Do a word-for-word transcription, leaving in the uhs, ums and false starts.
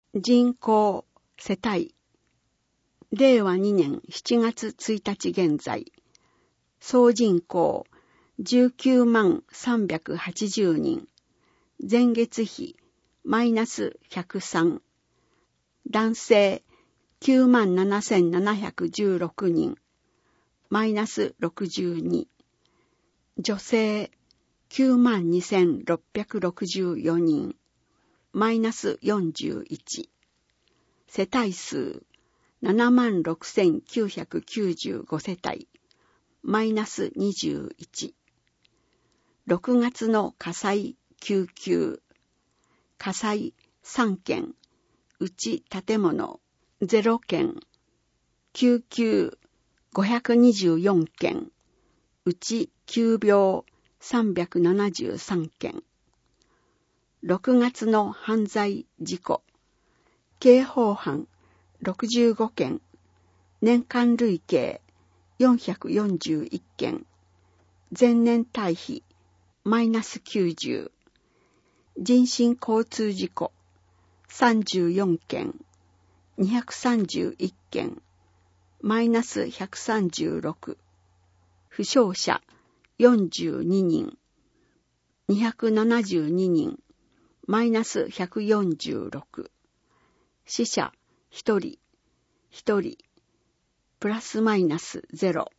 人口、世帯。れいわにねんしちがつついたち現在、総人口じゅうきゅうまんさんびゃくはちじゅうにん。前月比マイナスひゃくさん。男性きゅうまんななせんななひゃくじゅうろくにん。マイナスろくじゅうに。女性きゅうまんにせんろっぴゃくろくじゅうよにん。マイナスよんじゅういち。世帯数ななまんろくせんきゅうひゃくきゅうじゅうご 世帯。マイナスにじゅういち。ろくがつの火災救急。火災さんけん。うち建物ゼロけん。救急ごひゃくにじゅうよんけん。うち急病さんびゃくななじゅうさんけん。ろくがつの犯罪事故。刑法犯ろくじゅうごけん。年間累計よんひゃくよんじゅういっけん。前年対比マイナスきゅうじゅう。人身交通事故さんじゅうよんけん。にひゃくさんじゅういっけん。マイナスひゃくさんじゅうろく。負傷者よんじゅうににん。にひゃくななじゅうににん。マイナスひゃくよんじゅうろく。死者ひとり。ひとり。プラスマイナスゼロ。